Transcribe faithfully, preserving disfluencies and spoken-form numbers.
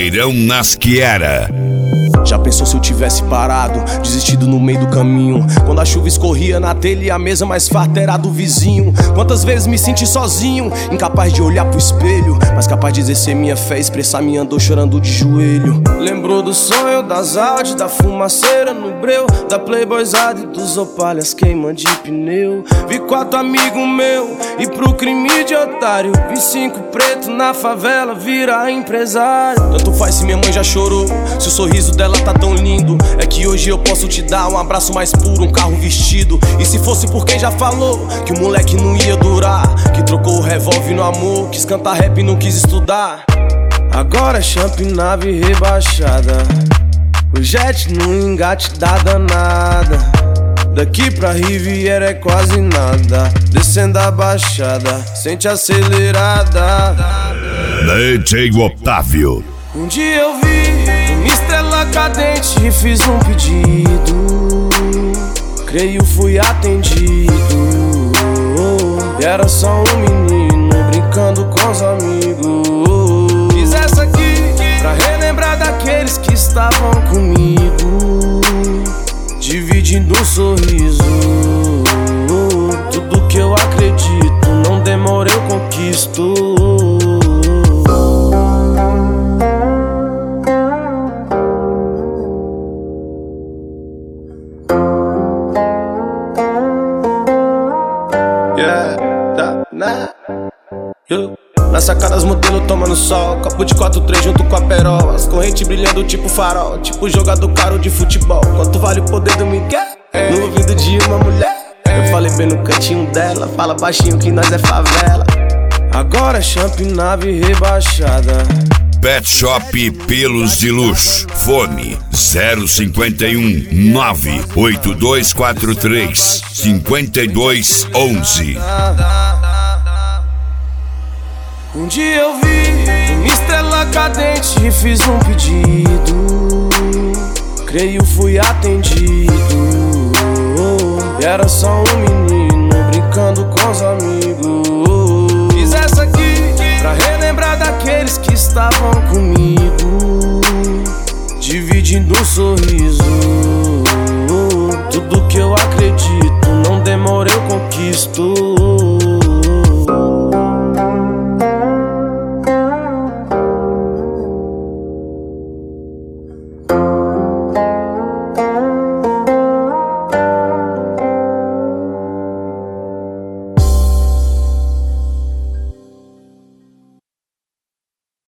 Caldeirão nas Quiera. Já pensou se eu tivesse parado, desistido no meio do caminho? Quando a chuva escorria na telha e a mesa mais farta era do vizinho. Quantas vezes me senti sozinho, incapaz de olhar pro espelho, mas capaz de exercer minha fé, expressar minha dor chorando de joelho. Lembrou do sonho, das Audi, da fumaceira no breu, da playboyzada e dos opalhas queima de pneu. Vi quatro amigos meu e pro crime de otário, vi cinco pretos na favela virar empresário. Tanto faz se minha mãe já chorou, se o sorriso dela tá tão lindo. É que hoje eu posso te dar um abraço mais puro, um carro vestido. E se fosse por quem já falou que o moleque não ia durar, que trocou o revólver no amor, quis cantar rap e não quis estudar. Agora é champ, nave rebaixada, o jet no engate da danada. Daqui pra Riviera é quase nada, descendo a baixada, sente acelerada. D J Otávio. Um dia eu vi uma estrela cadente e fiz um pedido, creio fui atendido. Era só um menino brincando com os amigos. Fiz essa aqui pra relembrar daqueles que estavam comigo, dividindo um sorriso. Tudo que eu acredito, não demora eu conquisto. Eu, na sacada as modelos tomando sol, copo de quatro três junto com a perola, as correntes brilhando tipo farol, tipo jogador caro de futebol. Quanto vale o poder do Miguel? No ouvido de uma mulher. Eu falei bem no cantinho dela, fala baixinho que nós é favela. Agora é champ, nave rebaixada. Pet Shop Pelos de Luxo. Fone zero cinquenta e um nove oito dois quatro três cinco dois onze. Um dia eu vi uma estrela cadente e fiz um pedido, creio fui atendido. Era só um menino brincando com os amigos. Fiz essa aqui pra relembrar daqueles que estavam comigo, dividindo um sorriso. Tudo que eu acredito, não demora eu conquisto.